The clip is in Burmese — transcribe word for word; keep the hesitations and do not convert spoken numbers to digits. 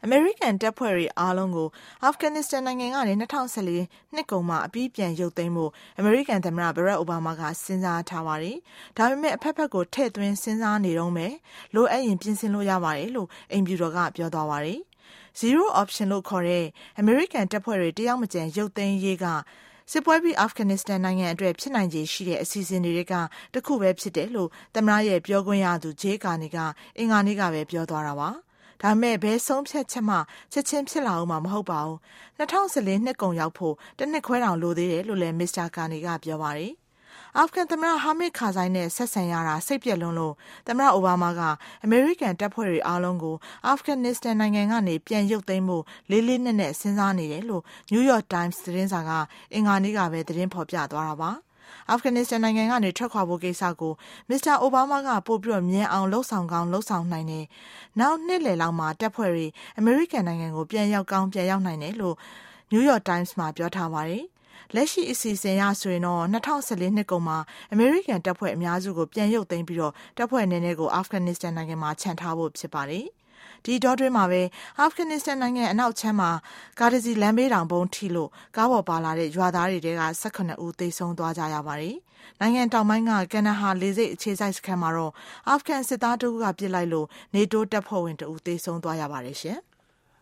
American တပ်ဖွဲ့တွေအားလုံးကို Afghanistan နိုင်ငံကနေ၂၀၁၄နှစ်ကုန်မှာအပြီးပြန်ရုပ်သိမ်းဖို့ American သမ္မတ Barack Obama ကစဉ်းစားထားပါတယ်။ဒါပေမဲ့အဖက်ဖက်ကိုထည့်သွင်းစဉ်းစားနေတော့မယ်။လိုအပ်ရင်ပြင်ဆင်လို့ရပါတယ်လို့အိမ်ဖြူတော်ကပြောသွားပါတယ်။ Zero option လို့ခေါ်တဲ့ American တပ်ဖွဲ့တွေတယောက်မကျန်ရုပ်သိမ်းရေးကစစ်ပွဲပြီး Afghanistan နိုင်ငံအတွက်ဖြစ်နိုင်ခြေရှိတဲ့အစီအစဉ်တွေကတခုပဲဖြစ်တယ်လို့သမ္မတရဲ့ပြောခွင့်ရသူ Jay Carney ကအင်္ဂါနေ့ကပဲပြောသွားတာပါ။ဒါပေမဲ့ဘယ်ဆုံးဖြတ်ချက်မှချက်ချင်းဖြစ်လာအောင်မှာမဟုတ်ပါဘူး။၂၀၁၄နှစ်ကုန်ရောက်ဖို့တစ်နှစ်ခွဲတောင်လိုသေးတယ်လို့လည်း Mr. Carney ကပြောပါတယ်။အာဖဂန်သမ္မတဟာမစ်ကာဇိုင်းနဲ့ဆက်ဆံရတာစိတ်ပြက်လွန်းလို့သမ္မတအိုဘားမားကအမေရိကန်တပ်ဖွဲ့တွေအားလုံးကိုအာဖဂန်နစ္စတန်နိုင်ငံကနေပြန်ရုပ်သိမ်းဖို့လေးလေးနက်နက်စဉ်းစားနေတယ်လို့ New York Times သတင်းစာကအင်္ဂါနေ့ကပဲသတင်းဖော်ပြသွားတာပါ။အာဖဂန်နစ္စတန်နိုင်ငံကနေထွက်ခွာဖို့ကိစ္စကိုမစ္စတာအိုဘားမားကပို့ပြီးမြန်အောင်လှုပ်ဆောင်ကောင်းလှုပ်ဆောင်နိုင်တယ်။နောက်နှစ်လယ်လောက်မှာတပ်ဖွဲ့တွေအမေရိကန်နိုင်ငံကိုပြန်ရောက်ကောင်းပြန်ရောက်နိုင်တယ်လို့ New York Times မှာပြောထားပါတယ်။လက်ရှိအစီအစဉ်ရဆိုရင်တော့၂၀၁၄နှစ်ကုန်မှာအမေရိကန်တပ်ဖွဲ့အများစုကိုပြန်ရုပ်သိမ်းပြီးတော့တပ်ဖွဲ့အနေနဲ့ကိုအာဖဂန်နစ္စတန်နိုင်ငံမှာခြံထားဖို့ဖြစ်ပါတယ်။ဒီတော့တွင်မှာပဲအာဖဂန်နစ္စတန်နိုင်ငံအနောက်ချမ်းမှာကာဒစီလမ်းဘေးတောင်ပုံးထိလို့ကားပေါ်ပါလာတဲ့ရွာသားတွေက၁၈ဦးသေဆုံးသွားကြရပါတယ်။နိုင်ငံတောင်ပိုင်းကကန်နာဟာလေဆိပ်အခြေစိုက်စခန်းမှာတော့အာဖဂန်စစ်သားတဦးကပစ်လိုက်လို့နေတိုးတပ်ဖွဲ့ဝင်တဦးသေဆုံးသွားရပါတယ်ရှင်။